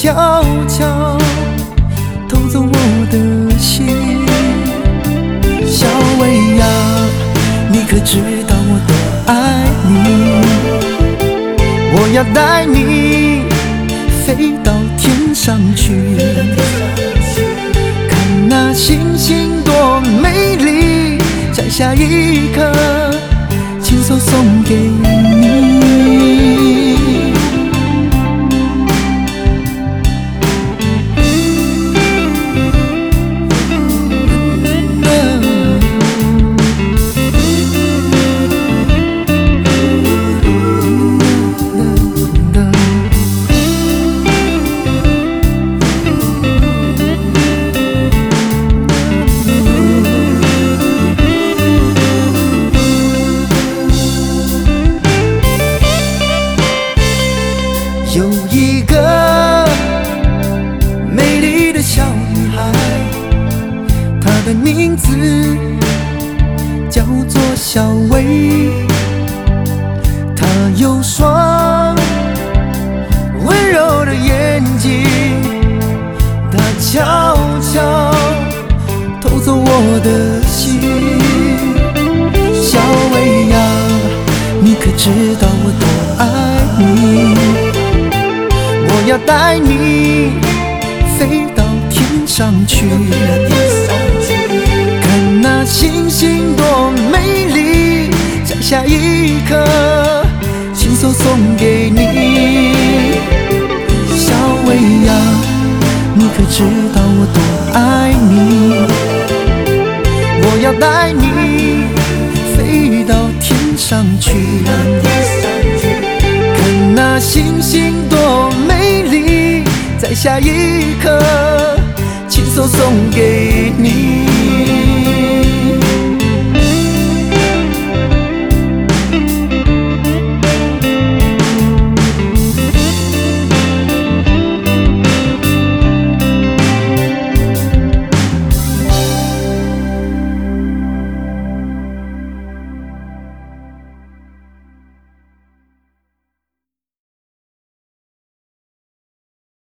悄悄偷走我的心。小薇呀，你可知道我多爱你？我要带你飞到天上去，看那星星多美丽，摘下一颗，亲手送给你。有一个美丽的小女孩，她的名字叫做小薇。她有双温柔的眼睛，她悄悄偷走我的心。小薇呀，你可知道我多爱你？我要带你飞到天上去，看那星星多美丽，摘下一颗，亲手送给你。小薇呀，你可知道我多爱你？我要带你飞到天上去，那星星多美丽，摘下一颗，亲手送给你。